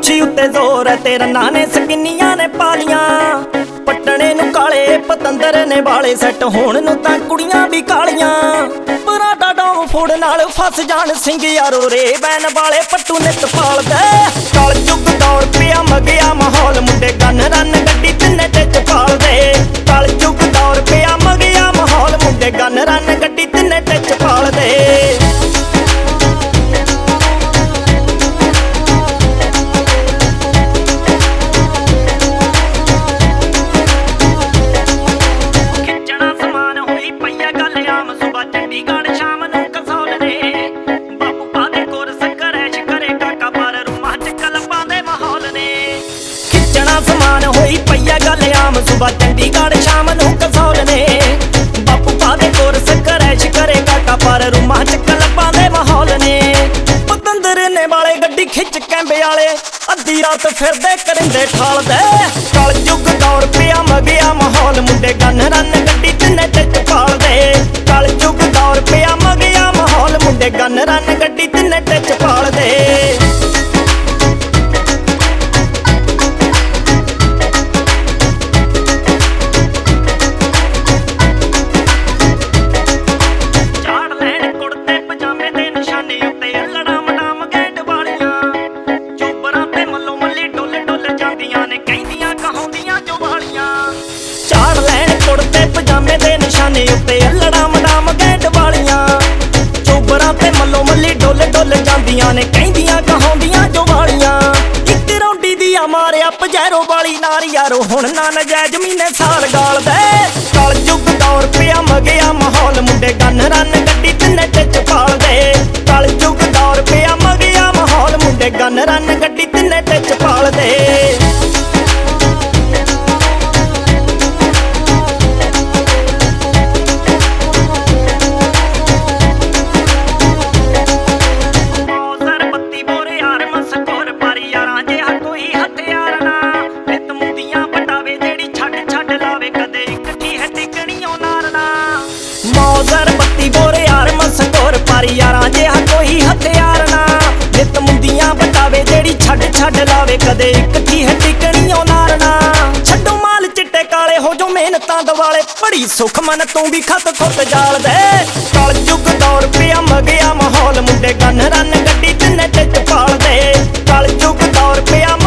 ਮੁੱਛੀ ਉੱਤੇ ਜ਼ੋਰ ਹੈ ਤੇ ਰੰਨਾਂ ਨੇ ਸਕੀਨੀਆਂ ਨੇ ਪਾਲੀਆਂ। ਪੱਟਣੇ ਨੂੰ ਕਾਲੇ ਪਤੰਦਰ ਨੇ ਵਾਲੇ ਸੈੱਟ ਹੋਣ ਨੂੰ ਤਾਂ ਕੁੜੀਆਂ ਵੀ ਕਾਲੀਆਂ। ਪਰਾਟਾ ਡਾਉਂ ਫੋੜ ਨਾਲ ਫਸ ਜਾਣ ਸਿੰਘ ਯਾਰੋ ਰੇ ਬੈਨ ਵਾਲੇ ਪੱਟੂ ਨਿੱਤ ਪਾਲਦੇ। ਕਲ ਯੁੱਗ ਦੌਰ ਪਿਆ ਮਗਿਆ ਮਾਹੌਲ ਮੁੰਡੇ ਗਨ ਰਨ ਗੱਡੀ ਤਿੰਨੇ ਟਿੱਚ ਪਾਲਦੇ। ਕਲ ਯੁੱਗ ਦੌਰ ਪਿਆ ਮਗਿਆ ਮਾਹੌਲ ਮੁੰਡੇ ਗਨ ਰਨ ਗੱਡੀ ਤਿੰਨੇ ਟਿੱਚ ਪਾਲਦੇ। ਚੰਡੀਗੜ੍ਹ ਸ਼ਾਮ ਨੂੰ ਕਸੌਲ ਨੇ ਬਾਪੂ ਪਾਦੇ ਕੋਰਸ ਕਰੈਸ਼ ਕਰੇ ਕਾਕਾ ਪਰ ਰੂਮਾਂ ਚ ਕਲਪਾਂ ਦੇ ਮਾਹੌਲ ਨੇ। ਖਿੱਚਣਾ ਸਮਾਨ ਹੋਈ ਪਈਆ ਗੱਲ ਆਮ ਸੁਬਾ ਚੰਡੀਗੜ੍ਹ ਸ਼ਾਮ ਨੂੰ ਕਸੌਲ ਨੇ ਬਾਪੂ ਪਾਦੇ ਕੋਰਸ ਕਰੈਸ਼ ਕਰੇ ਕਾਕਾ ਪਰ ਰੂਮਾਂ ਚ ਕਲਪਾਂ ਦੇ ਮਾਹੌਲ ਨੇ। ਪਤੰਦਰ ਨੇ ਵਾਲੇ ਗੱਡੀ ਖਿੱਚ ਕੈਂਬੇ ਵਾਲੇ ਅੱਧੀ ਰਾਤ ਫਿਰਦੇ ਕਰਿੰਦੇ ਠਾਲਦੇ। ਕਲ ਯੁੱਗ ਦੌਰ ਪਿਆ ਮਗਿਆ ਮਾਹੌਲ ਮੁੰਡੇ ਗਨ ਰਨ ਗੱਡੀ ਤਿੰਨੇ ਟਿੱਚ ਪਾਲਦੇ। ਕਲ ਯੁੱਗ ਦੌਰ ਪਿਆ ਮਗਿਆ ਮਾਹੌਲ ਮੁੰਡੇ ਗਨ ਰਨ ਗੱਡੀ ਤਿੰਨੇ ਟਿੱਚ ਪਾਲਦੇ। ਝਾੜ ਲੈਣ ਕੁੜਤੇ ਪਜਾਮੇ ਦੇ ਨਿਸ਼ਾਨੇ ਉੱਤੇ ਲੜਾਮ ਡਾਮ ਗੈਂਡ ਵਾਲੀਆਂ। ਚੋਬਰਾਂ ਤੇ ਮੱਲੋ ਮੱਲੀ ਡੁੱਲ ਡੁੱਲ ਜਾਂਦੀਆਂ ਨੇ ਕਹਿੰਦੀਆਂ ਕਹਾਉਂਦੀਆਂ ਜੋ ਵਾਲੀਆਂ। ਝਾੜ ਲੈਣ ਕੁੜਤੇ ਪਜਾਮੇ ਦੇ ਨਿਸ਼ਾਨੇ ਉੱਤੇ ਲੜਾਮ ਡਾਮ ਗੈਂਡ ਵਾਲੀਆਂ। ਚੋਬਰਾਂ ਤੇ ਮੱਲੋ ਮੱਲੀ ਡੁੱਲ ਡੁੱਲ ਜਾਂਦੀਆਂ ਨੇ ਕਹਿੰਦੀਆਂ ਕਹਾਉਂਦੀਆਂ ਜੋ ਵਾਲੀਆਂ। ਇੱਕ ਰੌਂਡੀ ਦੀਆਂ ਮਾਰਿਆ ਪਜੈਰੋ ਵਾਲੀ ਨਾਰ ਯਾਰੋ ਹੁਣ ਨਾ ਨਜਾਇਜ਼ ਮਹੀਨੇ ਸਾਲ ਗਾਲਦੇ। ਕਲ ਯੁੱਗ ਦੌਰ ਪਿਆ ਮਗਿਆ ਮਾਹੌਲ ਮੁੰਡੇ ਗਨ ਰਨ ਗੱਡੀ ਤਿੰਨੇ ਟਿੱਚ ਪਾਲਦੇ। ਕਲ ਯੁੱਗ ਦੌਰ ਪਿਆ ਮਗਿਆ ਮਾਹੌਲ ਮੁੰਡੇ ਗਨ ਰਨ ਗੱਡੀ ਤਿੰਨੇ ਟਿੱਚ ਪਾਲਦੇ। ਯਾਰਾਂ ਜਿਹਾ ਕੋਈ ਹਥਿਆਰ ਨਾ ਨਿਤ ਮੁੰਦੀਆਂ ਬਟਾਵੇ ਜਿਹੜੀ ਛੱਡ ਛੱਡ ਲਾਵੇ ਕਦੇ ਇਕੱਠੀ ਹੈ ਟਿਕਣੀਓ ਨਾਰ ਨਾ। ਛੱਡੋ ਮਾਲ ਚਿੱਟੇ ਕਾਲੇ ਹੋ ਜੋ ਮਿਹਨਤਾਂ ਦਵਾਲੇ ਬੜੀ ਸੁਖ ਮਨ ਤੂੰ ਵੀ ਖਤ ਖੁੱਤ ਜਾਲਦੇ। ਕਲ ਯੁੱਗ ਦੌਰ ਪਿਆ ਮਗਿਆ ਮਾਹੌਲ ਮੁੰਡੇ ਗਨ ਰਨ ਗੱਡੀ ਤਿੰਨੇ ਟਿੱਚ ਪਾਲਦੇ। ਕਲ ਯੁੱਗ ਦੌਰ ਪਿਆ